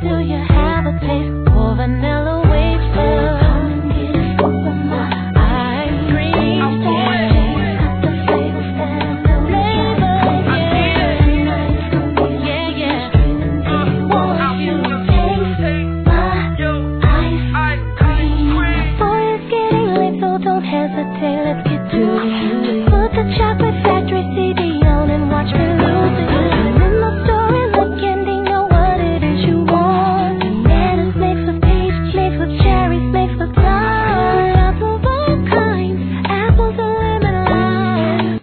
Do you have a taste for vanilla wafer?